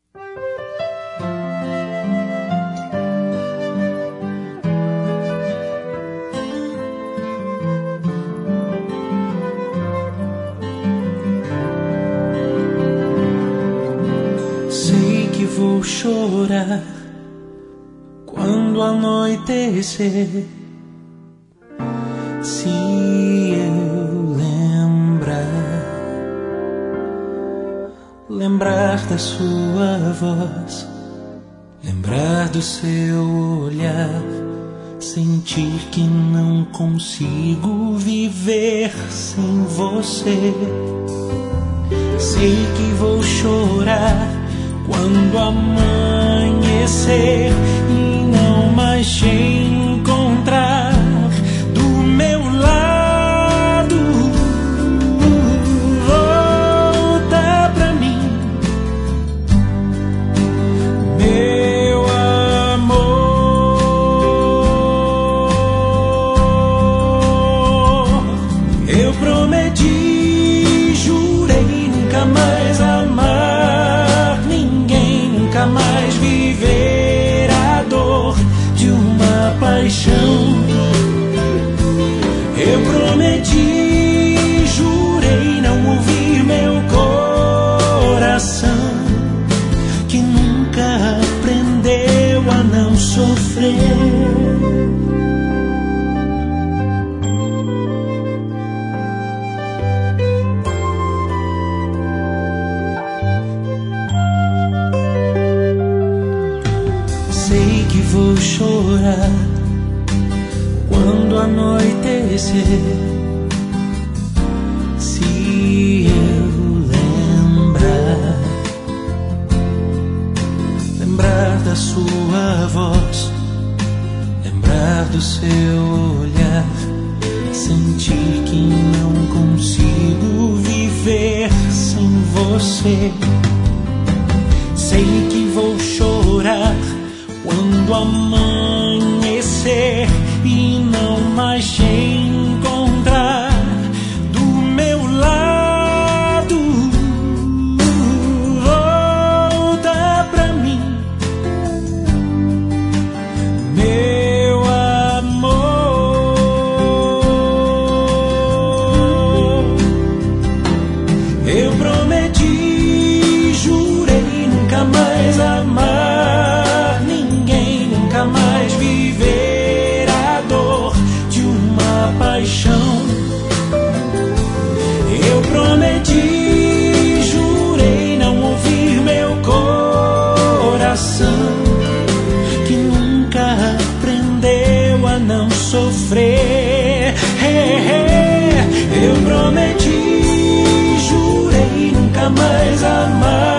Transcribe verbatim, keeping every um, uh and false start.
Sei que vou chorar quando anoitecer, se eu lembrar, lembrar da sua voz, lembrar do seu olhar, sentir que não consigo viver sem você. Sei que vou chorar quando amanhecer e não mais te encontrar do meu lado. Volta pra mim, meu amor. Eu prometi, jurei nunca mais amar ninguém, nunca mais viver a dor de uma paixão. Eu prometi, jurei não ouvir meu coração, que nunca aprendeu a não sofrer. Sei que vou chorar quando anoitecer, se eu lembrar, lembrar da sua voz, lembrar do seu olhar, sentir que não consigo viver sem você. Sei que vou chorar quando amanhecer e não mais te encontrar do meu lado. Volta pra mim, meu amor. Eu prometi, jurei nunca mais amar ninguém, nunca mais viver a dor de uma paixão. Eu prometi, jurei não ouvir meu coração, que nunca aprendeu a não sofrer. Eu prometi, jurei nunca mais amar